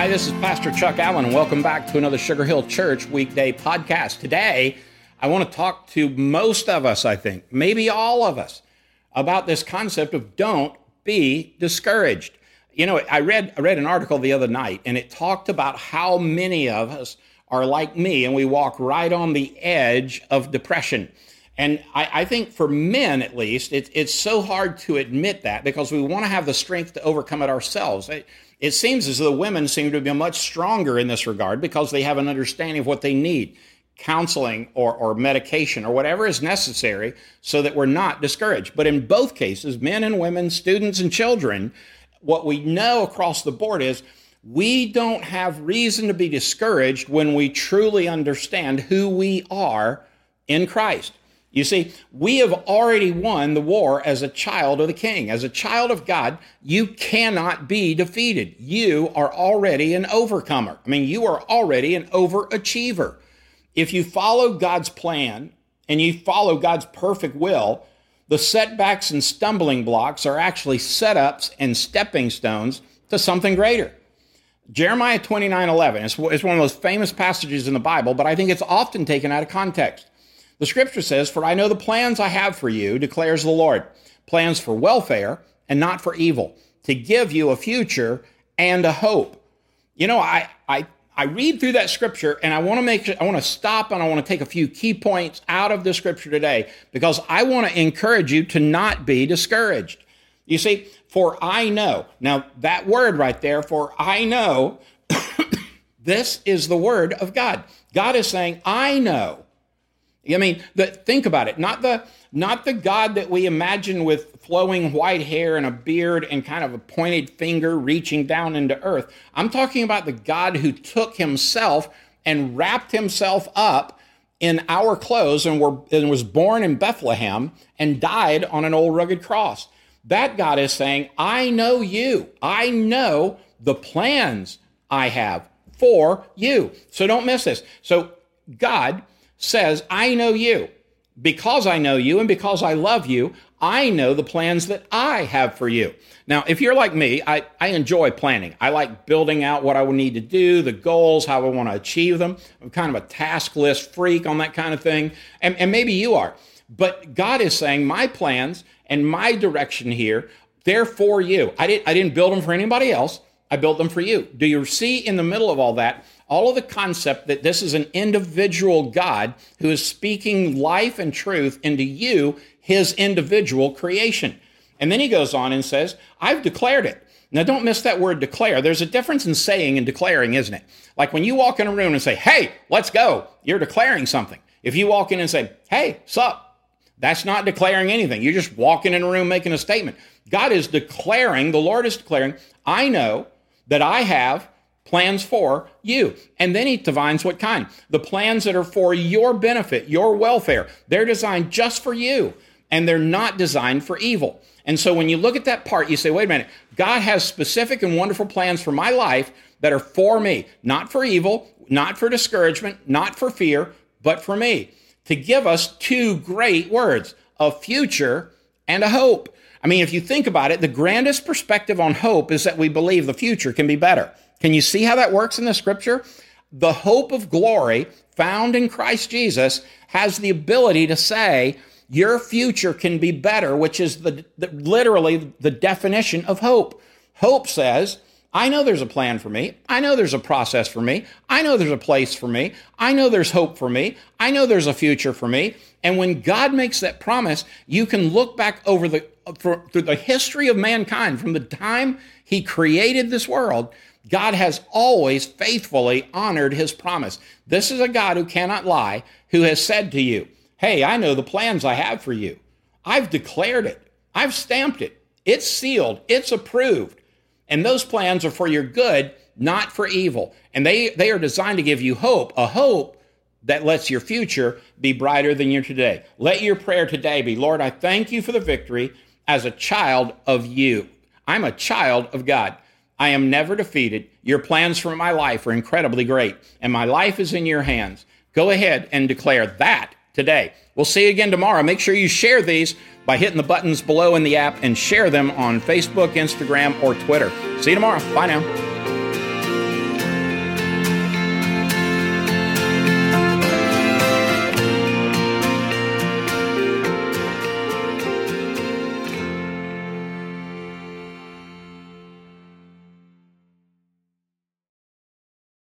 Hi, this is Pastor Chuck Allen, and welcome back to another Sugar Hill Church weekday podcast. Today, I want to talk to most of us, I think, maybe all of us, about this concept of don't be discouraged. You know, I read an article the other night, and it talked about how many of us are like me, and we walk right on the edge of depression. And I think for men, at least, it's so hard to admit that because we want to have the strength to overcome it ourselves. It seems as though women seem to be much stronger in this regard because they have an understanding of what they need, counseling or medication or whatever is necessary so that we're not discouraged. But in both cases, men and women, students and children, what we know across the board is we don't have reason to be discouraged when we truly understand who we are in Christ. You see, we have already won the war as a child of the King. As a child of God, you cannot be defeated. You are already an overcomer. I mean, you are already an overachiever. If you follow God's plan and you follow God's perfect will, the setbacks and stumbling blocks are actually setups and stepping stones to something greater. Jeremiah 29:11 is one of the most famous passages in the Bible, but I think it's often taken out of context. The scripture says, "For I know the plans I have for you, declares the Lord, plans for welfare and not for evil, to give you a future and a hope." You know, I read through that scripture and I want to stop and I want to take a few key points out of the scripture today because I want to encourage you to not be discouraged. You see, for I know, now that word right there, for I know, this is the word of God. God is saying, I know. I mean, think about it. Not the God that we imagine with flowing white hair and a beard and kind of a pointed finger reaching down into earth. I'm talking about the God who took himself and wrapped himself up in our clothes and was born in Bethlehem and died on an old rugged cross. That God is saying, I know you. I know the plans I have for you. So don't miss this. So God says, I know you. Because I know you and because I love you, I know the plans that I have for you. Now, if you're like me, I enjoy planning. I like building out what I would need to do, the goals, how I want to achieve them. I'm kind of a task list freak on that kind of thing. And maybe you are. But God is saying my plans and my direction here, they're for you. I didn't build them for anybody else. I built them for you. Do you see in the middle of all that, all of the concept that this is an individual God who is speaking life and truth into you, his individual creation? And then he goes on and says, I've declared it. Now, don't miss that word declare. There's a difference in saying and declaring, isn't it? Like when you walk in a room and say, hey, let's go, you're declaring something. If you walk in and say, hey, sup, that's not declaring anything. You're just walking in a room making a statement. God is declaring, the Lord is declaring, I know that I have plans for you. And then he defines what kind. The plans that are for your benefit, your welfare. They're designed just for you, and they're not designed for evil. And so when you look at that part, you say, wait a minute, God has specific and wonderful plans for my life that are for me, not for evil, not for discouragement, not for fear, but for me, to give us two great words, a future and a hope. I mean, if you think about it, the grandest perspective on hope is that we believe the future can be better. Can you see how that works in the scripture? The hope of glory found in Christ Jesus has the ability to say your future can be better, which is literally the definition of hope. Hope says, I know there's a plan for me. I know there's a process for me. I know there's a place for me. I know there's hope for me. I know there's a future for me. And when God makes that promise, you can look back over through the history of mankind, from the time he created this world, God has always faithfully honored his promise. This is a God who cannot lie, who has said to you, hey, I know the plans I have for you. I've declared it. I've stamped it. It's sealed. It's approved. And those plans are for your good, not for evil. And they are designed to give you hope, a hope that lets your future be brighter than your today. Let your prayer today be, Lord, I thank you for the victory as a child of you. I'm a child of God. I am never defeated. Your plans for my life are incredibly great, and my life is in your hands. Go ahead and declare that today. We'll see you again tomorrow. Make sure you share these by hitting the buttons below in the app and share them on Facebook, Instagram, or Twitter. See you tomorrow. Bye now.